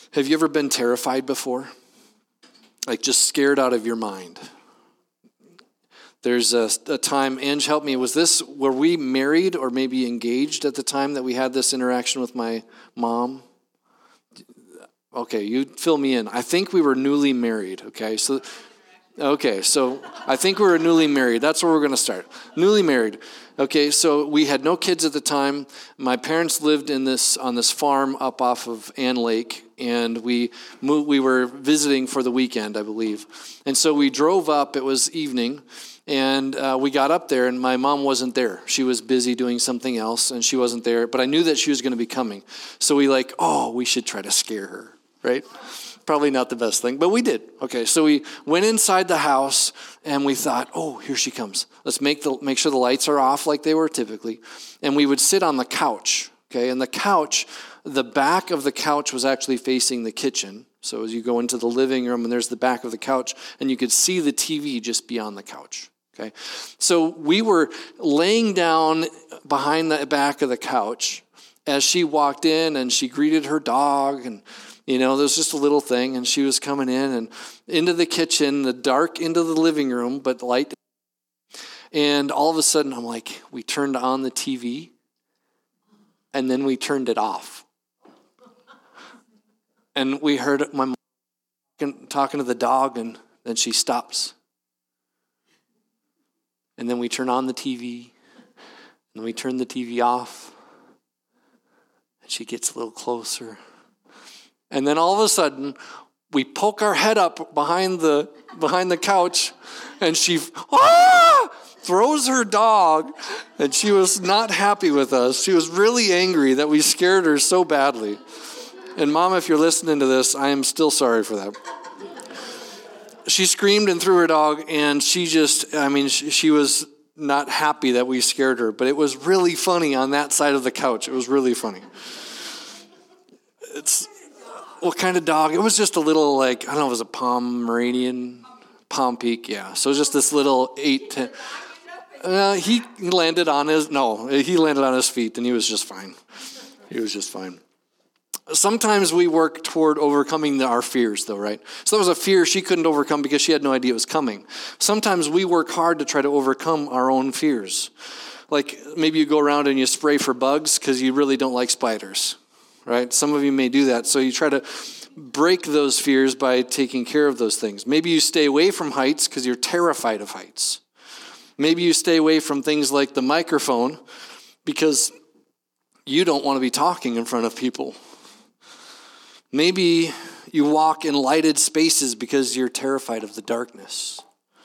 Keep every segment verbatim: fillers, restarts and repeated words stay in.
Have you ever been terrified before? Like just scared out of your mind? There's a, a time, Ange, help me, was this, were we married or maybe engaged at the time that we had this interaction with my mom? Okay, you fill me in. I think we were newly married, okay? So, okay, so I think we were newly married. That's where we're going to start. Newly married. Okay, so we had no kids at the time. My parents lived in this on this farm up off of Ann Lake, and we moved, we were visiting for the weekend, I believe. And so we drove up. It was evening, and uh, we got up there, and my mom wasn't there. She was busy doing something else, and she wasn't there. But I knew that she was going to be coming. So we like, oh, we should try to scare her, right? Probably not the best thing, but we did. Okay, so we went inside the house, and we thought, oh, here she comes. Let's make the make sure the lights are off like they were typically. And we would sit on the couch, okay? And the couch, the back of the couch was actually facing the kitchen. So as you go into the living room, and there's the back of the couch, and you could see the T V just beyond the couch, okay? So we were laying down behind the back of the couch as she walked in, and she greeted her dog, and you know, there was just a little thing, and she was coming in and into the kitchen, the dark into the living room, but light. And all of a sudden, I'm like, we turned on the T V, and then we turned it off. And we heard my mom talking to the dog, and then she stops. And then we turn on the T V, and we turn the T V off, and she gets a little closer. And then all of a sudden, we poke our head up behind the behind the couch, and she ah! throws her dog, and she was not happy with us. She was really angry that we scared her so badly. And Mom, if you're listening to this, I am still sorry for that. She screamed and threw her dog, and she just, I mean, she, she was not happy that we scared her, but it was really funny on that side of the couch. It was really funny. It's... What kind of dog? It was just a little, like, I don't know, it was a Pomeranian, Palm Peak, yeah. So it was just this little eight, ten. Uh, he landed on his, no, he landed on his feet, and he was just fine. He was just fine. Sometimes we work toward overcoming our fears, though, right? So that was a fear she couldn't overcome because she had no idea it was coming. Sometimes we work hard to try to overcome our own fears. Like, maybe you go around and you spray for bugs because you really don't like spiders. Right? Some of you may do that. So you try to break those fears by taking care of those things. Maybe you stay away from heights because you're terrified of heights. Maybe you stay away from things like the microphone because you don't want to be talking in front of people. Maybe you walk in lighted spaces because you're terrified of the darkness.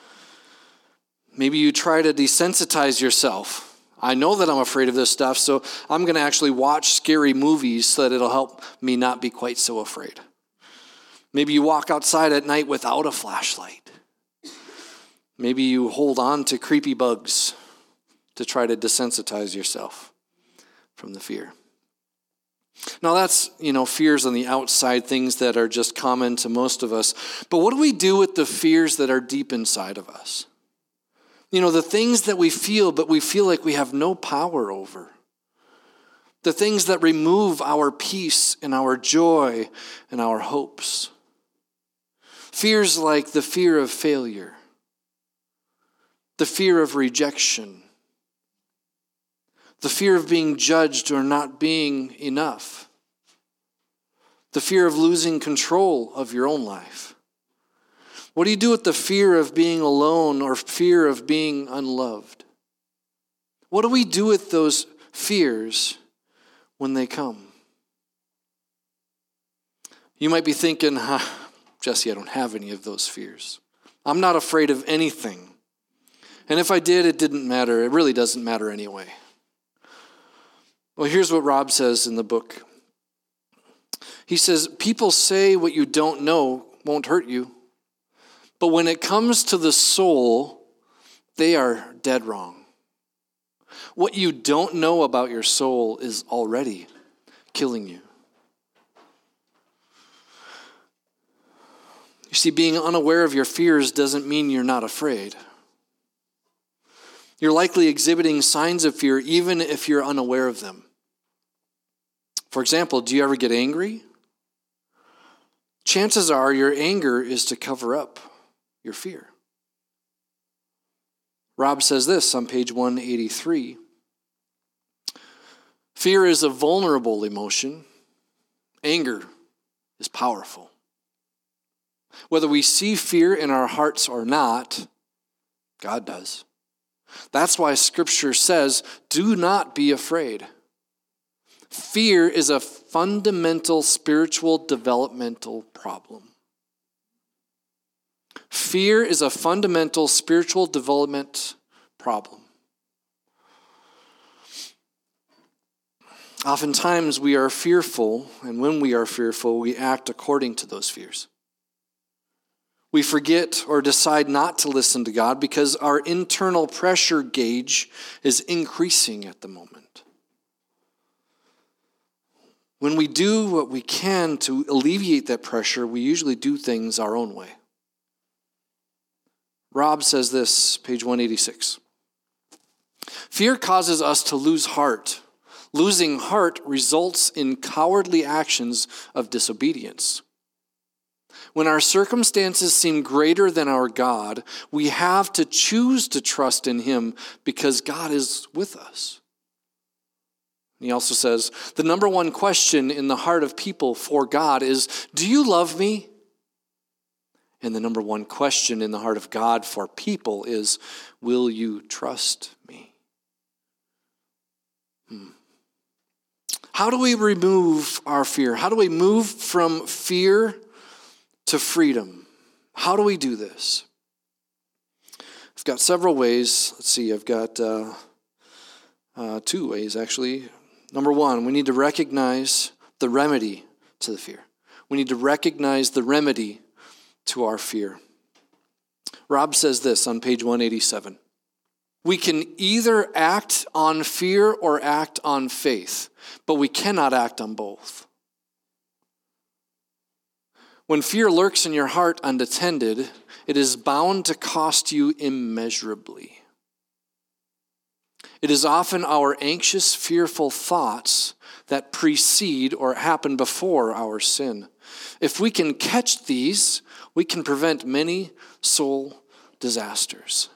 Maybe you try to desensitize yourself. I know that I'm afraid of this stuff, so I'm going to actually watch scary movies so that it'll help me not be quite so afraid. Maybe you walk outside at night without a flashlight. Maybe you hold on to creepy bugs to try to desensitize yourself from the fear. Now that's, you know, fears on the outside, things that are just common to most of us. But what do we do with the fears that are deep inside of us? You know, the things that we feel, but we feel like we have no power over. The things that remove our peace and our joy and our hopes. Fears like the fear of failure. The fear of rejection. The fear of being judged or not being enough. The fear of losing control of your own life. What do you do with the fear of being alone or fear of being unloved? What do we do with those fears when they come? You might be thinking, huh, Jesse, I don't have any of those fears. I'm not afraid of anything. And if I did, it didn't matter. It really doesn't matter anyway. Well, here's what Rob says in the book. He says, people say what you don't know won't hurt you. But when it comes to the soul, they are dead wrong. What you don't know about your soul is already killing you. You see, being unaware of your fears doesn't mean you're not afraid. You're likely exhibiting signs of fear even if you're unaware of them. For example, do you ever get angry? chances are your anger is to cover up your fear. Rob says this on page one eighty-three. Fear is a vulnerable emotion. Anger is powerful. Whether we see fear in our hearts or not, God does. That's why Scripture says, do not be afraid. Fear is a fundamental spiritual developmental problem. Fear is a fundamental spiritual development problem. Oftentimes we are fearful, and when we are fearful, we act according to those fears. We forget or decide not to listen to God because our internal pressure gauge is increasing at the moment. When we do what we can to alleviate that pressure, we usually do things our own way. Rob says this, page one eighty-six. Fear causes us to lose heart. Losing heart results in cowardly actions of disobedience. When our circumstances seem greater than our God, we have to choose to trust in Him because God is with us. He also says, the number one question in the heart of people for God is, do you love me? And the number one question in the heart of God for people is, will you trust me? Hmm. How do we remove our fear? How do we move from fear to freedom? How do we do this? I've got several ways. Let's see, I've got uh, uh, two ways, actually. Number one, we need to recognize the remedy to the fear. We need to recognize the remedy to our fear. Rob says this on page one eighty-seven. We can either act on fear or act on faith, but we cannot act on both. When fear lurks in your heart unattended, it is bound to cost you immeasurably. It is often our anxious, fearful thoughts that precede or happen before our sin. If we can catch these, we can prevent many soul disasters.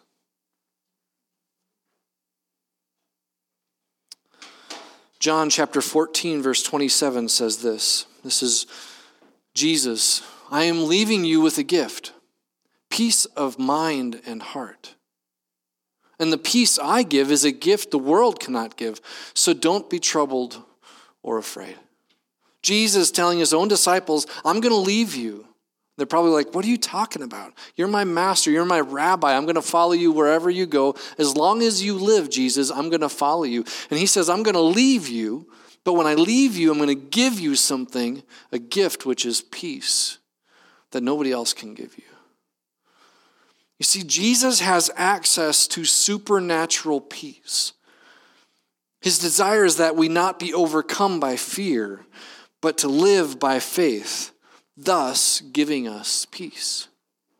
John chapter fourteen, verse twenty-seven says this. This is Jesus. I am leaving you with a gift, peace of mind and heart. And the peace I give is a gift the world cannot give. So don't be troubled or afraid. Jesus telling his own disciples, I'm going to leave you. They're probably like, what are you talking about? You're my master. You're my rabbi. I'm going to follow you wherever you go. As long as you live, Jesus, I'm going to follow you. And he says, I'm going to leave you. But when I leave you, I'm going to give you something, a gift, which is peace that nobody else can give you. You see, Jesus has access to supernatural peace. His desire is that we not be overcome by fear, but to live by faith, thus giving us peace.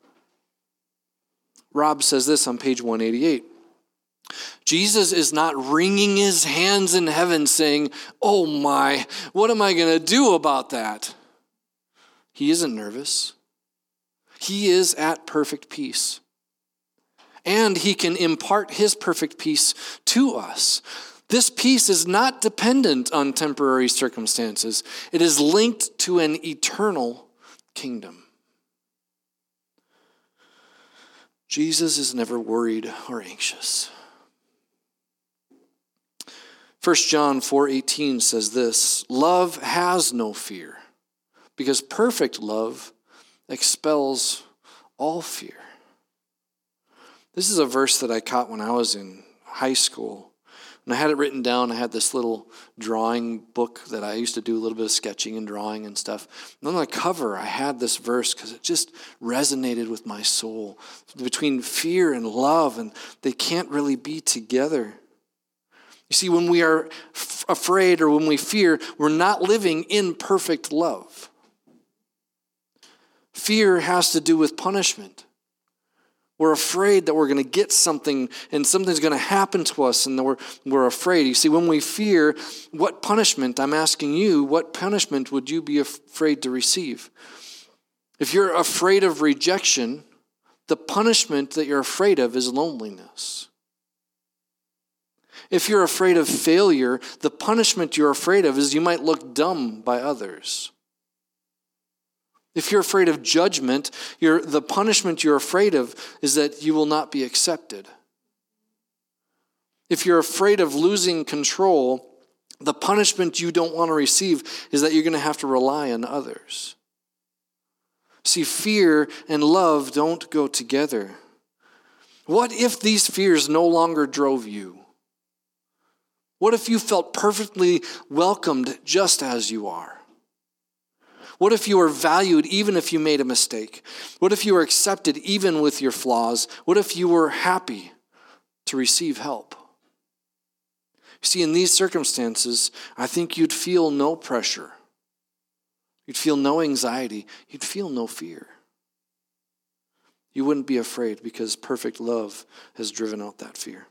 Rob says this on page one eighty-eight. Jesus is not wringing his hands in heaven saying, oh my, what am I going to do about that? He isn't nervous. He is at perfect peace. And he can impart his perfect peace to us. This peace is not dependent on temporary circumstances. It is linked to an eternal kingdom. Jesus is never worried or anxious. First John four eighteen says this, love has no fear, because perfect love expels all fear. This is a verse that I caught when I was in high school. When I had it written down, I had this little drawing book that I used to do a little bit of sketching and drawing and stuff. And on the cover, I had this verse because it just resonated with my soul. Between fear and love, and they can't really be together. You see, when we are f- afraid or when we fear, we're not living in perfect love. Fear has to do with punishment. We're afraid that we're going to get something and something's going to happen to us, and we're, we're afraid. You see, when we fear, what punishment, I'm asking you, what punishment would you be afraid to receive? If you're afraid of rejection, the punishment that you're afraid of is loneliness. If you're afraid of failure, the punishment you're afraid of is you might look dumb by others. If you're afraid of judgment, you're, the punishment you're afraid of is that you will not be accepted. If you're afraid of losing control, the punishment you don't want to receive is that you're going to have to rely on others. See, fear and love don't go together. What if these fears no longer drove you? What if you felt perfectly welcomed just as you are? What if you were valued even if you made a mistake? What if you were accepted even with your flaws? What if you were happy to receive help? See, in these circumstances, I think you'd feel no pressure. You'd feel no anxiety. You'd feel no fear. You wouldn't be afraid because perfect love has driven out that fear.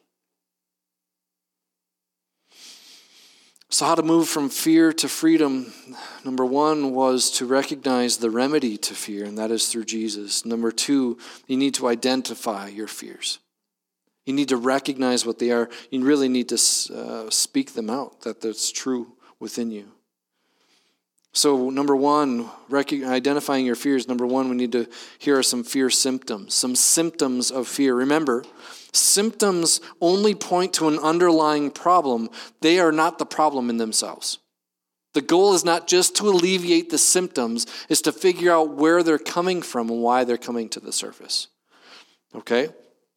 So how to move from fear to freedom? Number one was to recognize the remedy to fear, and that is through Jesus. Number two, you need to identify your fears. You need to recognize what they are. You really need to uh, speak them out, that that's true within you. So number one, rec- identifying your fears. Number one, we need to, here are some fear symptoms, some symptoms of fear. Remember, symptoms only point to an underlying problem. They are not the problem in themselves. The goal is not just to alleviate the symptoms, it's to figure out where they're coming from and why they're coming to the surface. Okay?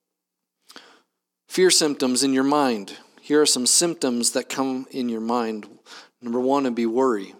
Fear symptoms in your mind. Here are some symptoms that come in your mind. Number one would be worry.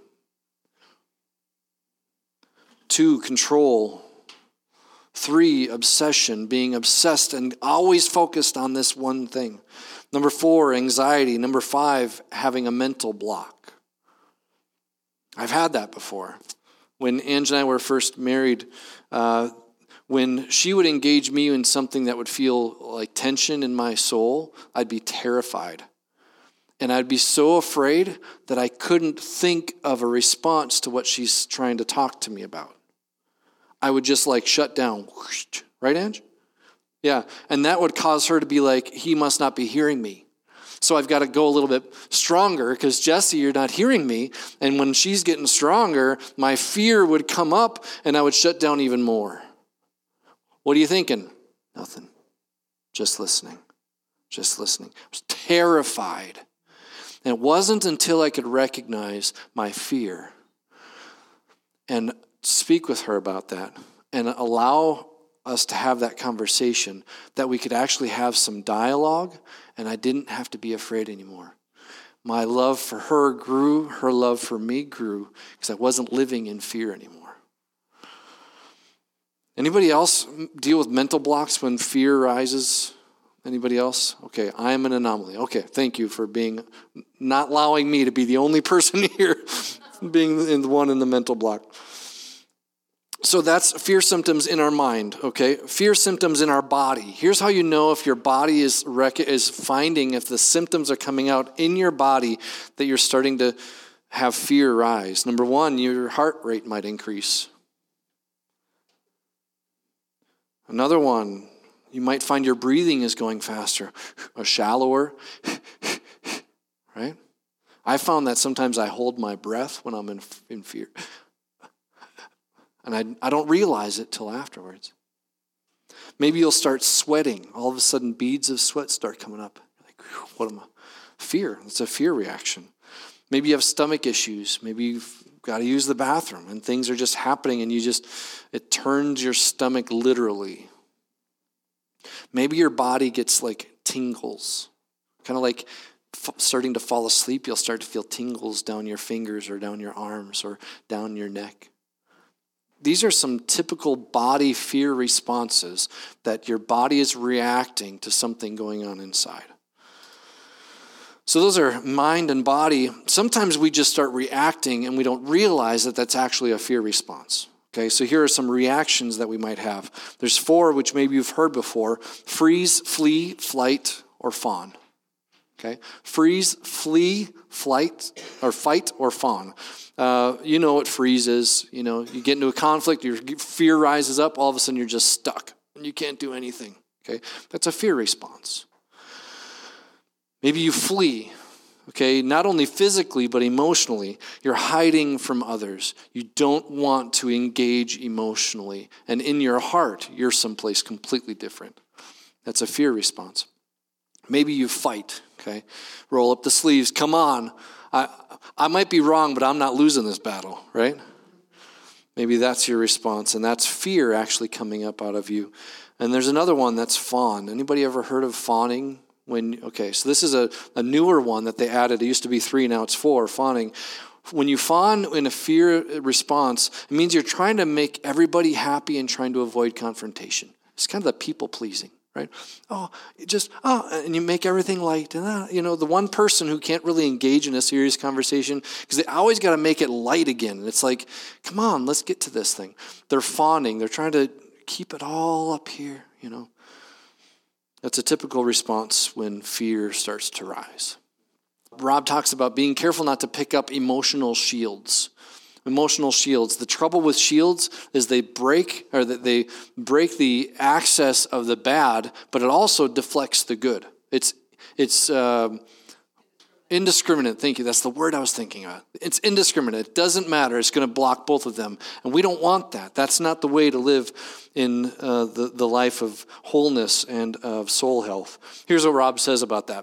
Two, control. Three, obsession, being obsessed and always focused on this one thing. Number four, anxiety. Number five, having a mental block. I've had that before. When Ange and I were first married, uh, when she would engage me in something that would feel like tension in my soul, I'd be terrified. And I'd be so afraid that I couldn't think of a response to what she's trying to talk to me about. I would just like shut down. Right, Ange? Yeah. And that would cause her to be like, he must not be hearing me. So I've got to go a little bit stronger because, Jesse, you're not hearing me. And when she's getting stronger, my fear would come up and I would shut down even more. What are you thinking? Nothing. Just listening. Just listening. I was terrified. And it wasn't until I could recognize my fear and speak with her about that and allow us to have that conversation that we could actually have some dialogue, and I didn't have to be afraid anymore. My love for her grew, her love for me grew, because I wasn't living in fear anymore. Anybody else deal with mental blocks when fear rises? Anybody else? Okay, I am an anomaly. Okay, thank you for being, not allowing me to be the only person here being in the one in the mental block. So that's fear symptoms in our mind, okay? Fear symptoms in our body. Here's how you know if your body is rec- is finding, if the symptoms are coming out in your body that you're starting to have fear rise. Number one, your heart rate might increase. Another one, you might find your breathing is going faster, or shallower, right? I found that sometimes I hold my breath when I'm in, in fear. And I, I don't realize it till afterwards. Maybe you'll start sweating. All of a sudden, beads of sweat start coming up. Like, what am I? Fear. It's a fear reaction. Maybe you have stomach issues. Maybe you've got to use the bathroom and things are just happening and you just, it turns your stomach literally. Maybe your body gets like tingles. Kind of like f- starting to fall asleep, you'll start to feel tingles down your fingers or down your arms or down your neck. These are some typical body fear responses that your body is reacting to something going on inside. So those are mind and body. Sometimes we just start reacting and we don't realize that that's actually a fear response. Okay, so here are some reactions that we might have. There's four, which maybe you've heard before: freeze, flee, flight, or fawn. Okay? Freeze, flee, flight, or fight, or fawn. Uh, you know what freeze is. You know, you get into a conflict, your fear rises up, all of a sudden you're just stuck, and you can't do anything. Okay? That's a fear response. Maybe you flee. Okay, not only physically, but emotionally. You're hiding from others. You don't want to engage emotionally. And in your heart, you're someplace completely different. That's a fear response. Maybe you fight, okay? Roll up the sleeves. Come on. I, I might be wrong, but I'm not losing this battle, right? Maybe that's your response, and that's fear actually coming up out of you. And there's another one that's fawn. Anybody ever heard of fawning? When, okay, so this is a, a newer one that they added. It used to be three, now it's four, fawning. When you fawn in a fear response, it means you're trying to make everybody happy and trying to avoid confrontation. It's kind of the people-pleasing, right? Oh, you just, oh, and you make everything light. And, uh, you know, the one person who can't really engage in a serious conversation, because they always got to make it light again. And it's like, come on, let's get to this thing. They're fawning. They're trying to keep it all up here, you know. That's a typical response when fear starts to rise. Rob talks about being careful not to pick up emotional shields. Emotional shields. The trouble with shields is they break, or that they break the access of the bad, but it also deflects the good. It's it's uh, indiscriminate. Thank you. That's the word I was thinking of. It's indiscriminate. It doesn't matter. It's going to block both of them. And we don't want that. That's not the way to live in uh, the, the life of wholeness and of soul health. Here's what Rob says about that.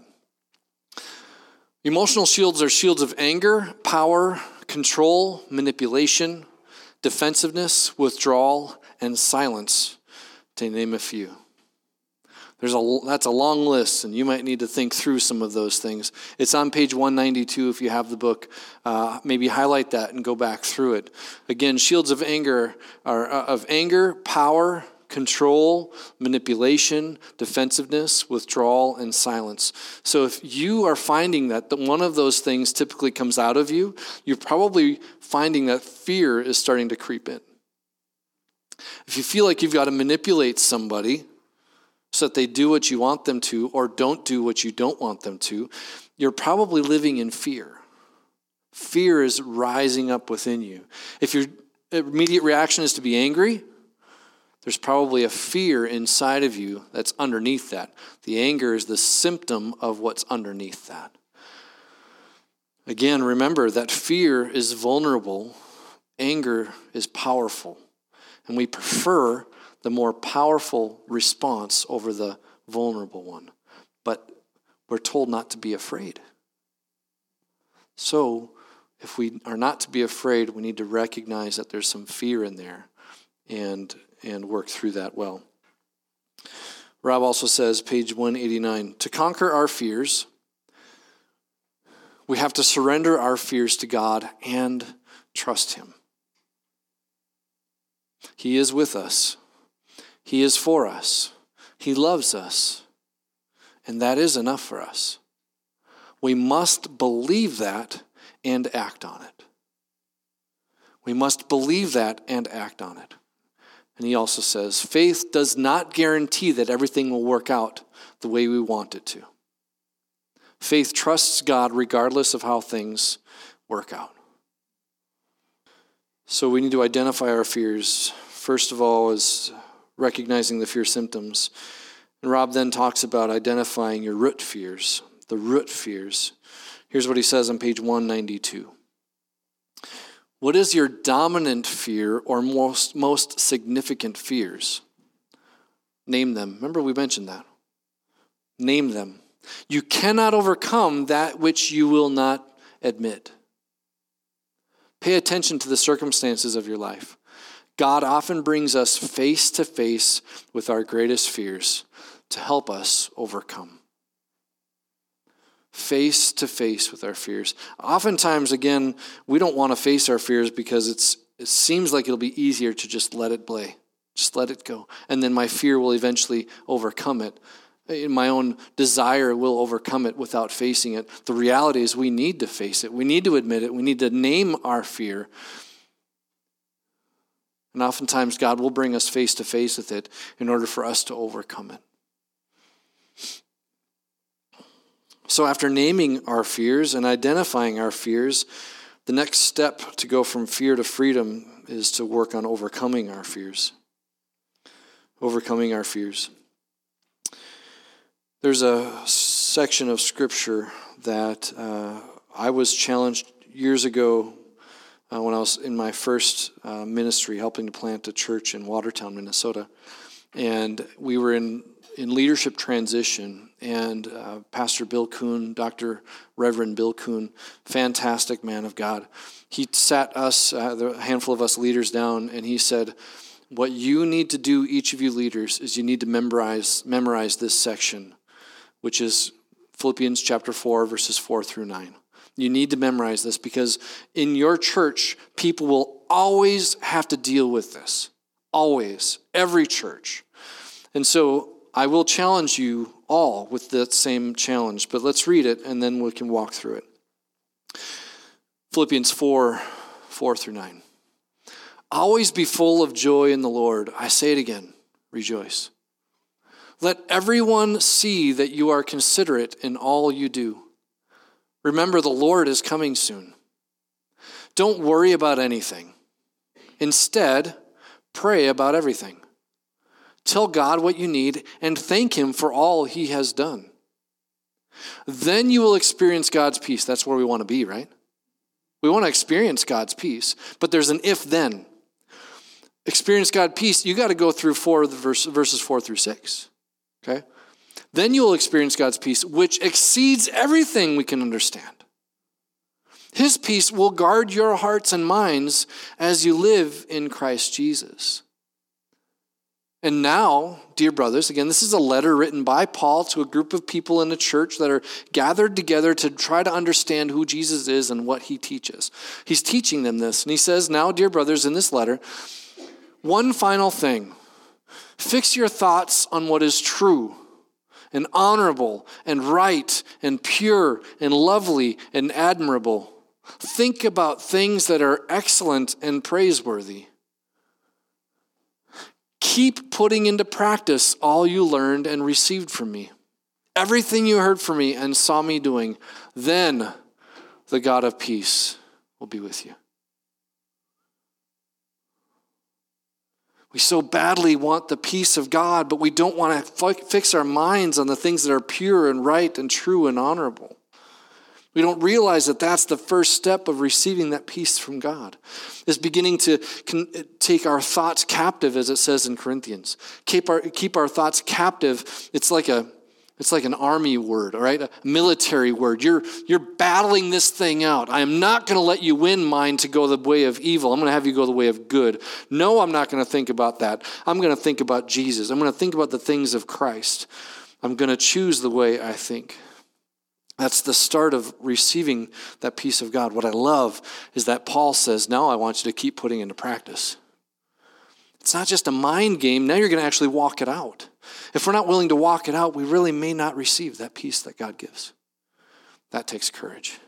Emotional shields are shields of anger, power, control, manipulation, defensiveness, withdrawal, and silence, to name a few. There's a, that's a long list, and you might need to think through some of those things. It's on page one ninety-two if you have the book. Uh, maybe highlight that and go back through it. Again, shields of anger are uh, of anger, power, control, manipulation, defensiveness, withdrawal, and silence. So if you are finding that the, one of those things typically comes out of you, you're probably finding that fear is starting to creep in. If you feel like you've got to manipulate somebody so that they do what you want them to or don't do what you don't want them to, you're probably living in fear. Fear is rising up within you. If your immediate reaction is to be angry, there's probably a fear inside of you that's underneath that. The anger is the symptom of what's underneath that. Again, remember that fear is vulnerable, anger is powerful, and we prefer the more powerful response over the vulnerable one. But we're told not to be afraid. So, if we are not to be afraid, we need to recognize that there's some fear in there and, and work through that well. Rob also says, page one eighty-nine, to conquer our fears, we have to surrender our fears to God and trust Him. He is with us. He is for us. He loves us. And that is enough for us. We must believe that and act on it. We must believe that and act on it. And he also says, faith does not guarantee that everything will work out the way we want it to. Faith trusts God regardless of how things work out. So we need to identify our fears. First of all is recognizing the fear symptoms. And Rob then talks about identifying your root fears, the root fears. Here's what he says on page one ninety-two. What is your dominant fear or most, most significant fears? Name them. Remember we mentioned that. Name them. You cannot overcome that which you will not admit. Pay attention to the circumstances of your life. God often brings us face to face with our greatest fears to help us overcome. Face to face with our fears. Oftentimes, again, we don't want to face our fears because it's it seems like it'll be easier to just let it play. Just let it go. And then my fear will eventually overcome it. My own desire will overcome it without facing it. The reality is we need to face it. We need to admit it. We need to name our fear. And oftentimes God will bring us face to face with it in order for us to overcome it. So after naming our fears and identifying our fears, the next step to go from fear to freedom is to work on overcoming our fears. Overcoming our fears. There's a section of Scripture that uh, I was challenged years ago uh, when I was in my first uh, ministry, helping to plant a church in Watertown, Minnesota. And we were in, in leadership transition, and uh, Pastor Bill Kuhn, Doctor Reverend Bill Kuhn, fantastic man of God, he sat us, uh, the handful of us leaders down, and he said, what you need to do, each of you leaders, is you need to memorize memorize this section, which is Philippians chapter four, verses four through nine. You need to memorize this because in your church, people will always have to deal with this. Always. Every church. And so I will challenge you all with that same challenge, but let's read it and then we can walk through it. Philippians four, four through nine. Always be full of joy in the Lord. I say it again, rejoice. Let everyone see that you are considerate in all you do. Remember, the Lord is coming soon. Don't worry about anything. Instead, pray about everything. Tell God what you need and thank Him for all He has done. Then you will experience God's peace. That's where we want to be, right? We want to experience God's peace, but there's an if-then. Experience God's peace, you got to go through four of the verse, verses four through six. Okay? Then you will experience God's peace, which exceeds everything we can understand. His peace will guard your hearts and minds as you live in Christ Jesus. And now, dear brothers, again, this is a letter written by Paul to a group of people in the church that are gathered together to try to understand who Jesus is and what he teaches. He's teaching them this. And he says, now, dear brothers, in this letter, one final thing. Fix your thoughts on what is true and honorable and right and pure and lovely and admirable. Think about things that are excellent and praiseworthy. Keep putting into practice all you learned and received from me. Everything you heard from me and saw me doing. Then the God of peace will be with you. We so badly want the peace of God, but we don't want to fix our minds on the things that are pure and right and true and honorable. We don't realize that that's the first step of receiving that peace from God, is beginning to take our thoughts captive, as it says in Corinthians. Keep our, keep our thoughts captive. It's like a It's like an army word, all right? A military word. You're, you're battling this thing out. I am not going to let you win mine to go the way of evil. I'm going to have you go the way of good. No, I'm not going to think about that. I'm going to think about Jesus. I'm going to think about the things of Christ. I'm going to choose the way I think. That's the start of receiving that peace of God. What I love is that Paul says, now I want you to keep putting into practice. It's not just a mind game. Now you're going to actually walk it out. If we're not willing to walk it out, we really may not receive that peace that God gives. That takes courage.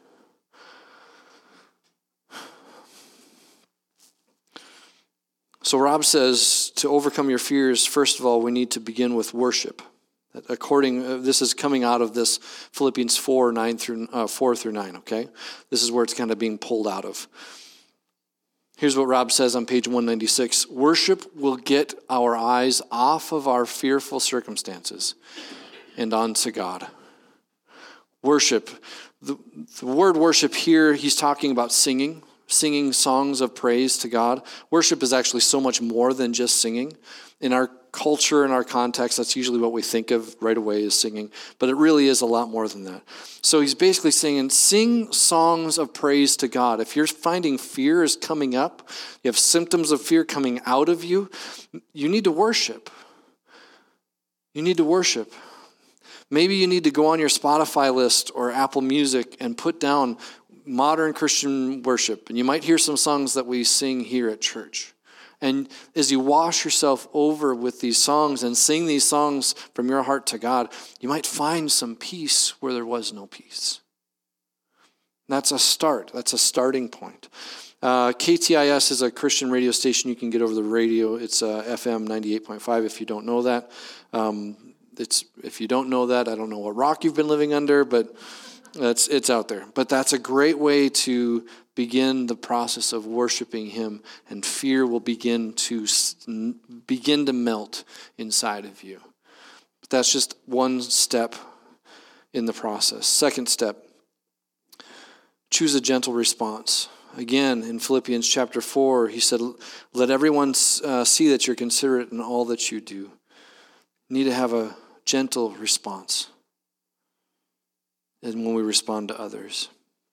So Rob says to overcome your fears, first of all, we need to begin with worship. According, uh, this is coming out of this Philippians four, nine through uh, four through nine. Okay, this is where it's kind of being pulled out of. Here's what Rob says on page one ninety-six. Worship will get our eyes off of our fearful circumstances and onto God. Worship. The, the word worship here, he's talking about singing, singing songs of praise to God. Worship is actually so much more than just singing. In our culture, in our context, that's usually what we think of right away is singing. But it really is a lot more than that. So he's basically saying, sing songs of praise to God. If you're finding fear is coming up, you have symptoms of fear coming out of you, you need to worship. You need to worship. Maybe you need to go on your Spotify list or Apple Music and put down modern Christian worship. And you might hear some songs that we sing here at church. And as you wash yourself over with these songs and sing these songs from your heart to God, you might find some peace where there was no peace. That's a start. That's a starting point. Uh, K T I S is a Christian radio station you can get over the radio. It's uh, F M ninety-eight point five if you don't know that. Um, it's if you don't know that, I don't know what rock you've been living under, but it's it's out there. But that's a great way to begin the process of worshiping him, and fear will begin to begin to melt inside of you. But that's just one step in the process. Second step, choose a gentle response. Again, in Philippians chapter four, he said, let everyone uh, see that you're considerate in all that you do. You need to have a gentle response and when we respond to others.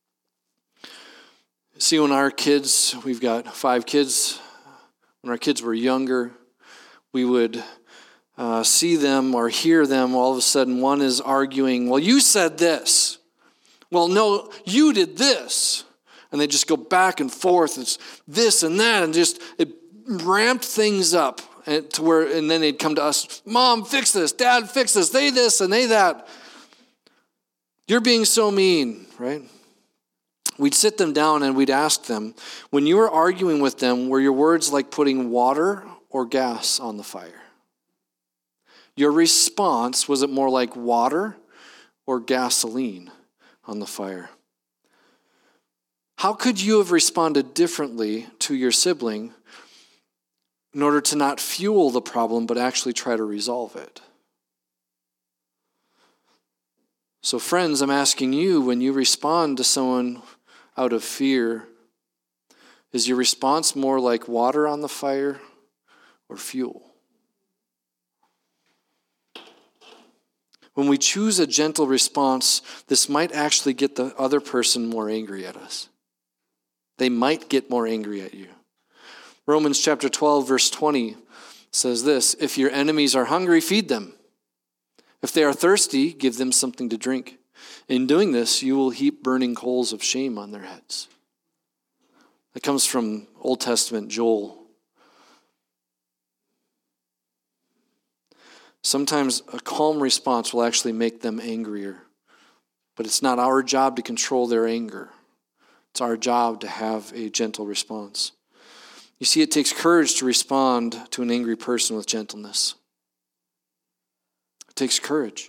See, when our kids, we've got five kids, when our kids were younger, we would uh, see them or hear them, all of a sudden one is arguing, well, you said this. Well, no, you did this. And they just go back and forth. It's this and that, and just it ramped things up and to where, and then they'd come to us, Mom, fix this, Dad, fix this, they this and they that. You're being so mean, right? We'd sit them down and we'd ask them, when you were arguing with them, were your words like putting water or gas on the fire? Your response, was it more like water or gasoline on the fire? How could you have responded differently to your sibling in order to not fuel the problem, but actually try to resolve it? So friends, I'm asking you, when you respond to someone out of fear, is your response more like water on the fire or fuel? When we choose a gentle response, this might actually get the other person more angry at us. They might get more angry at you. Romans chapter twelve, verse twenty says this, if your enemies are hungry, feed them. If they are thirsty, give them something to drink. In doing this, you will heap burning coals of shame on their heads. That comes from Old Testament Joel. Sometimes a calm response will actually make them angrier, but it's not our job to control their anger. It's our job to have a gentle response. You see, it takes courage to respond to an angry person with gentleness. It takes courage.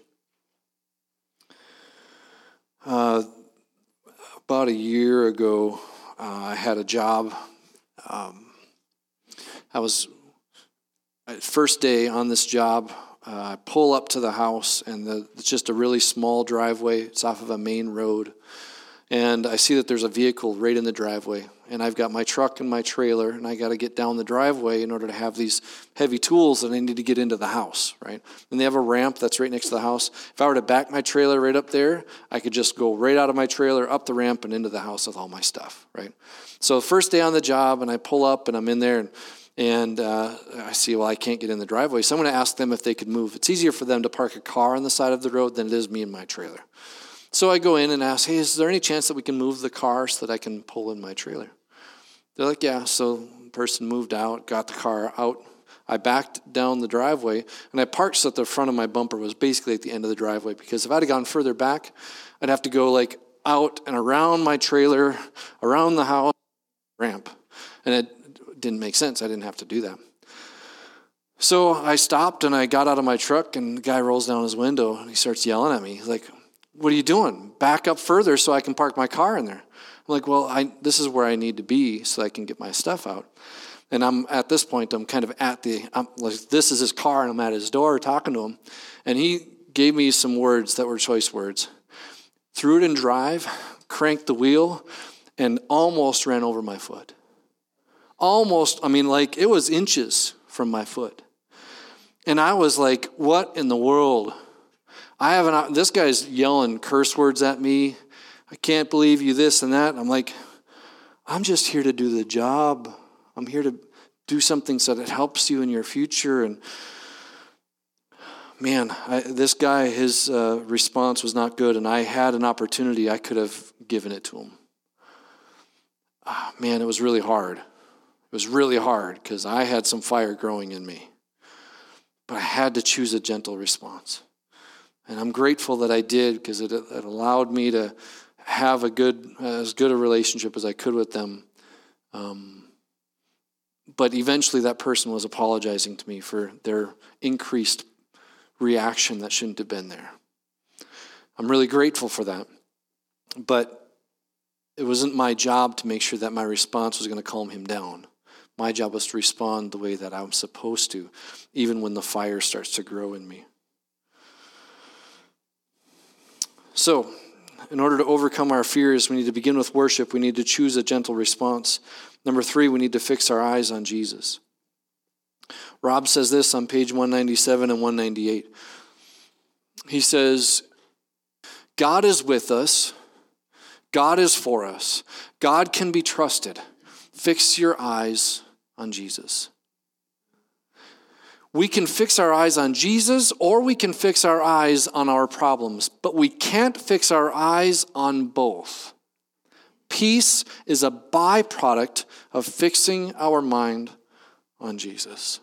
Uh, about a year ago, uh, I had a job. Um, I was, first day on this job, uh, I pull up to the house, and the, it's just a really small driveway. It's off of a main road. And I see that there's a vehicle right in the driveway. And I've got my truck and my trailer, and I got to get down the driveway in order to have these heavy tools that I need to get into the house, right? And they have a ramp that's right next to the house. If I were to back my trailer right up there, I could just go right out of my trailer, up the ramp, and into the house with all my stuff, right? So first day on the job, and I pull up, and I'm in there, and, and uh, I see, well, I can't get in the driveway. So I'm going to ask them if they could move. It's easier for them to park a car on the side of the road than it is me and my trailer. So I go in and ask, hey, is there any chance that we can move the car so that I can pull in my trailer? They're like, yeah. So the person moved out, got the car out. I backed down the driveway, and I parked so that the front of my bumper was basically at the end of the driveway, because if I'd have gone further back, I'd have to go like out and around my trailer, around the house, ramp. And it didn't make sense. I didn't have to do that. So I stopped, and I got out of my truck, and the guy rolls down his window, and he starts yelling at me. He's like, what are you doing? Back up further so I can park my car in there. I'm like, well, I, this is where I need to be so I can get my stuff out. And I'm at this point, I'm kind of at the, I'm like, this is his car, and I'm at his door talking to him. And he gave me some words that were choice words. Threw it in drive, cranked the wheel, and almost ran over my foot. Almost, I mean, like, it was inches from my foot. And I was like, what in the world? I haven't, this guy's yelling curse words at me. I can't believe you this and that. I'm like, I'm just here to do the job. I'm here to do something so that it helps you in your future. And man, I, this guy, his uh, response was not good. And I had an opportunity. I could have given it to him. Oh, man, it was really hard. It was really hard because I had some fire growing in me. But I had to choose a gentle response. And I'm grateful that I did, because it, it allowed me to have a good, uh, as good a relationship as I could with them. Um, but eventually that person was apologizing to me for their increased reaction that shouldn't have been there. I'm really grateful for that. But it wasn't my job to make sure that my response was going to calm him down. My job was to respond the way that I'm supposed to, even when the fire starts to grow in me. So, in order to overcome our fears, we need to begin with worship. We need to choose a gentle response. Number three, we need to fix our eyes on Jesus. Rob says this on page one ninety-seven and one ninety-eight. He says, God is with us. God is for us. God can be trusted. Fix your eyes on Jesus. We can fix our eyes on Jesus, or we can fix our eyes on our problems, but we can't fix our eyes on both. Peace is a byproduct of fixing our mind on Jesus.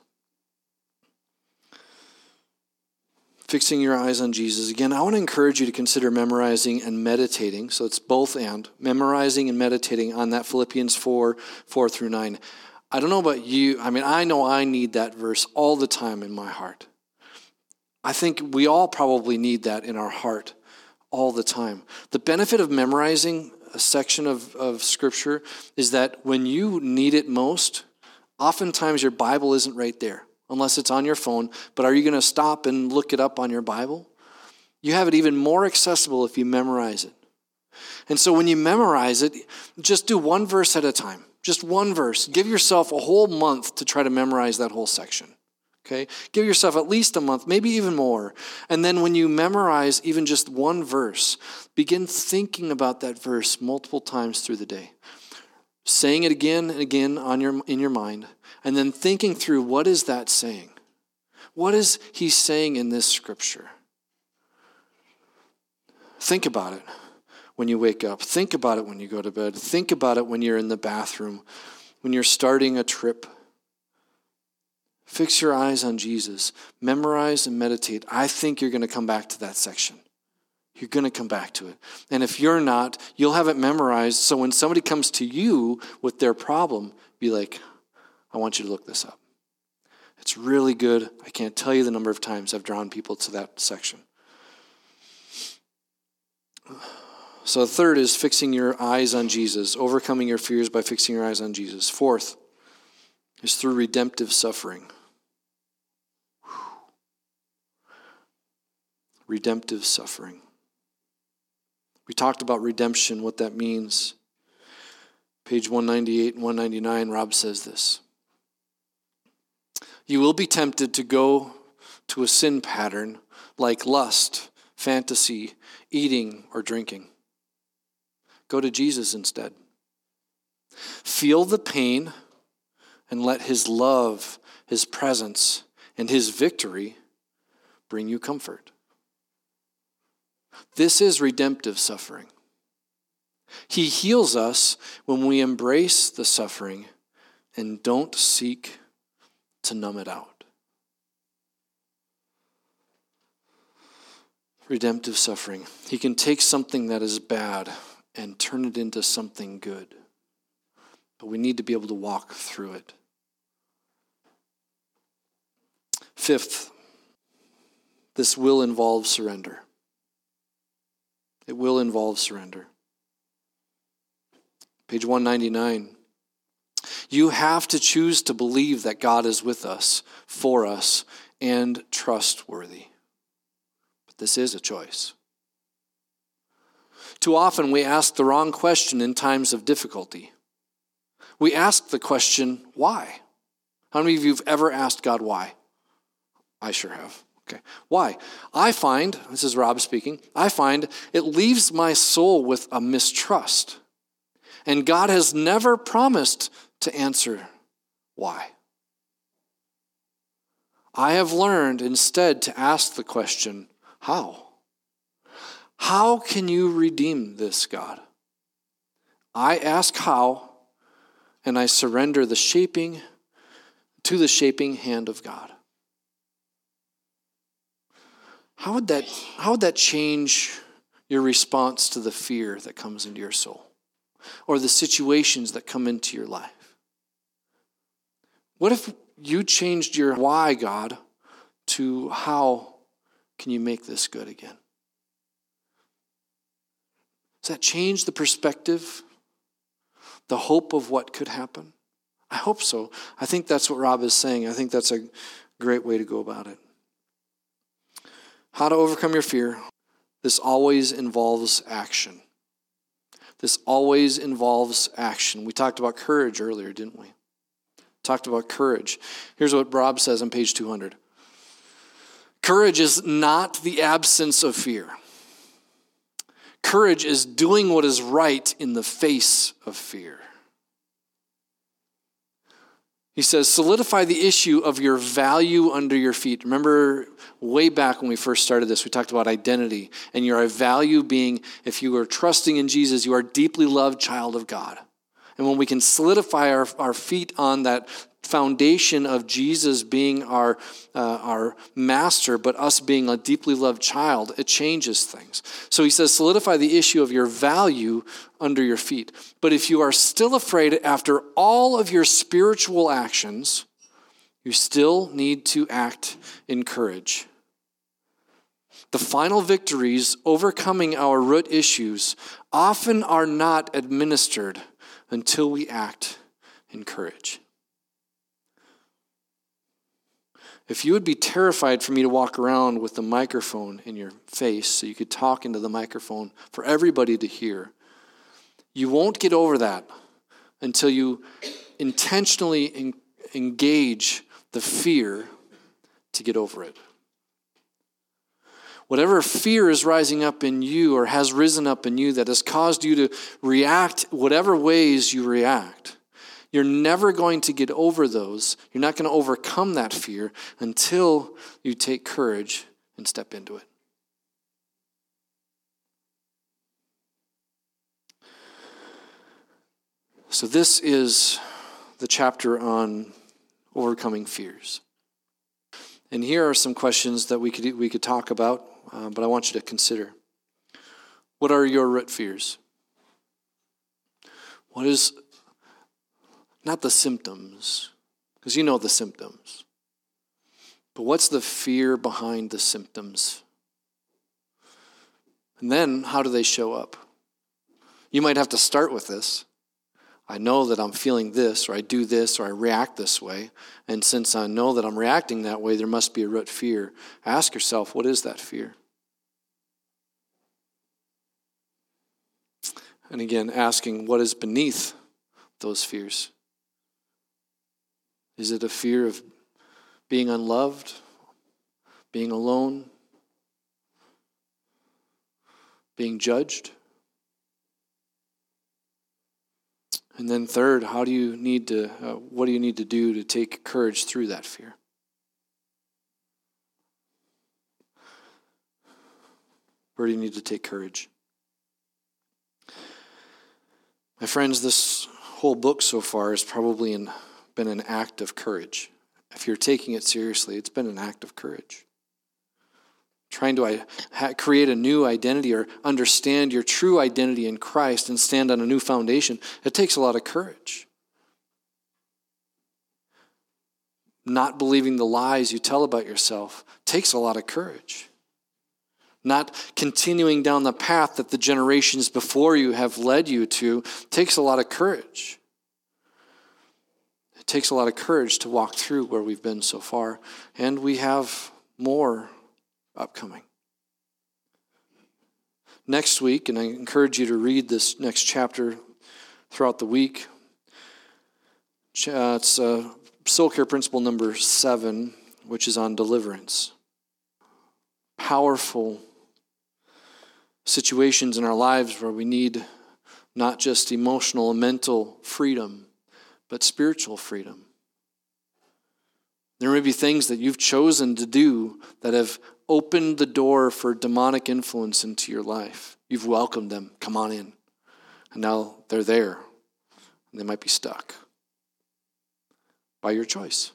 Fixing your eyes on Jesus. Again, I want to encourage you to consider memorizing and meditating. So it's both and. Memorizing and meditating on that Philippians four, four through nine. I don't know about you. I mean, I know I need that verse all the time in my heart. I think we all probably need that in our heart all the time. The benefit of memorizing a section of, of Scripture is that when you need it most, oftentimes your Bible isn't right there, unless it's on your phone. But are you going to stop and look it up on your Bible? You have it even more accessible if you memorize it. And so when you memorize it, just do one verse at a time. Just one verse. Give yourself a whole month to try to memorize that whole section. Okay? Give yourself at least a month, maybe even more. And then when you memorize even just one verse, begin thinking about that verse multiple times through the day. Saying it again and again on your in your mind, and then thinking through, what is that saying? What is he saying in this scripture? Think about it when you wake up. Think about it when you go to bed. Think about it when you're in the bathroom, when you're starting a trip. Fix your eyes on Jesus. Memorize and meditate. I think you're going to come back to that section. You're going to come back to it. And if you're not, you'll have it memorized. So when somebody comes to you with their problem, be like, I want you to look this up. It's really good. I can't tell you the number of times I've drawn people to that section. So the third is fixing your eyes on Jesus, overcoming your fears by fixing your eyes on Jesus. Fourth is through redemptive suffering. Redemptive suffering. We talked about redemption, what that means. Page one ninety-eight and one ninety-nine, Rob says this. You will be tempted to go to a sin pattern like lust, fantasy, eating, or drinking. Go to Jesus instead. Feel the pain and let his love, his presence, and his victory bring you comfort. This is redemptive suffering. He heals us when we embrace the suffering and don't seek to numb it out. Redemptive suffering. He can take something that is bad and turn it into something good. But we need to be able to walk through it. Fifth, this will involve surrender. It will involve surrender. Page one ninety-nine. You have to choose to believe that God is with us, for us, and trustworthy. But this is a choice. Too often we ask the wrong question in times of difficulty. We ask the question, why? How many of you have ever asked God why? I sure have. Okay. Why? I find, this is Rob speaking, I find it leaves my soul with a mistrust. And God has never promised to answer why. I have learned instead to ask the question, how? How can you redeem this, God? I ask how, and I surrender the shaping to the shaping hand of God. How would that, how would that change your response to the fear that comes into your soul? Or the situations that come into your life? What if you changed your why, God, to how can you make this good again? Does that change the perspective, the hope of what could happen? I hope so. I think that's what Rob is saying. I think that's a great way to go about it. How to overcome your fear. This always involves action. This always involves action. We talked about courage earlier, didn't we? Talked about courage. Here's what Rob says on page two hundred. Courage is not the absence of fear. Courage is doing what is right in the face of fear. He says, solidify the issue of your value under your feet. Remember way back when we first started this, we talked about identity and your value being, if you are trusting in Jesus, you are a deeply loved child of God. And when we can solidify our, our feet on that foundation of Jesus being our, uh, our master, but us being a deeply loved child, it changes things. So he says, solidify the issue of your value under your feet. But if you are still afraid after all of your spiritual actions, you still need to act in courage. The final victories overcoming our root issues often are not administered until we act in courage. If you would be terrified for me to walk around with the microphone in your face so you could talk into the microphone for everybody to hear, you won't get over that until you intentionally en- engage the fear to get over it. Whatever fear is rising up in you or has risen up in you that has caused you to react whatever ways you react, you're never going to get over those. You're not going to overcome that fear until you take courage and step into it. So this is the chapter on overcoming fears. And here are some questions that we could we could talk about, uh, but I want you to consider. What are your root fears? What is, not the symptoms, because you know the symptoms, but what's the fear behind the symptoms? And then how do they show up? You might have to start with this. I know that I'm feeling this, or I do this, or I react this way. And since I know that I'm reacting that way, there must be a root fear. Ask yourself, what is that fear? And again, asking what is beneath those fears. Is it a fear of being unloved, being alone, being judged? And then third, how do you need to, uh, what do you need to do to take courage through that fear? Where do you need to take courage? My friends, this whole book so far has probably in, been an act of courage. If you're taking it seriously, it's been an act of courage. Trying to uh, create a new identity or understand your true identity in Christ and stand on a new foundation, it takes a lot of courage. Not believing the lies you tell about yourself takes a lot of courage. Not continuing down the path that the generations before you have led you to takes a lot of courage. It takes a lot of courage to walk through where we've been so far, and we have more upcoming. Next week, and I encourage you to read this next chapter throughout the week. Uh, it's uh, Soul Care Principle number seven, which is on deliverance. Powerful situations in our lives where we need not just emotional and mental freedom, but spiritual freedom. There may be things that you've chosen to do that have opened the door for demonic influence into your life. You've welcomed them. Come on in. And now they're there. And they might be stuck by your choice.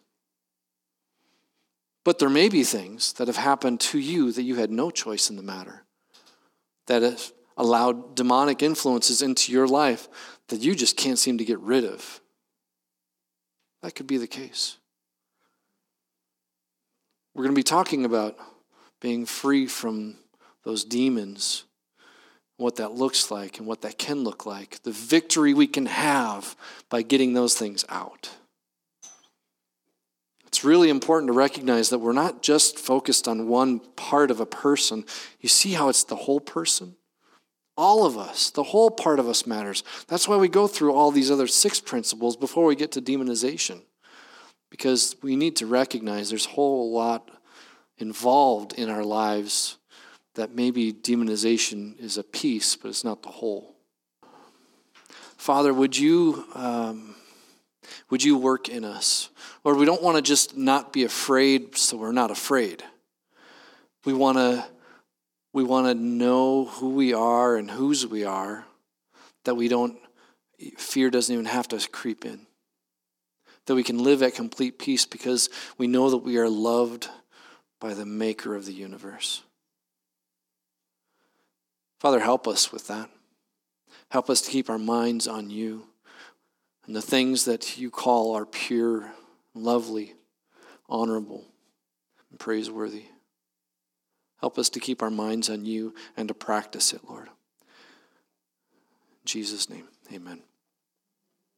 But there may be things that have happened to you that you had no choice in the matter, that have allowed demonic influences into your life that you just can't seem to get rid of. That could be the case. We're going to be talking about being free from those demons, what that looks like and what that can look like, the victory we can have by getting those things out. It's really important to recognize that we're not just focused on one part of a person. You see how it's the whole person? All of us, the whole part of us matters. That's why we go through all these other six principles before we get to demonization. Because we need to recognize there's a whole lot involved in our lives that maybe demonization is a piece, but it's not the whole. Father, would you um, would you work in us? Lord, we don't want to just not be afraid so we're not afraid. We want to we want to know who we are and whose we are, that we don't, fear doesn't even have to creep in. That we can live at complete peace because we know that we are loved by the maker of the universe. Father, help us with that. Help us to keep our minds on you and the things that you call are pure, lovely, honorable, and praiseworthy. Help us to keep our minds on you and to practice it, Lord. In Jesus' name, amen.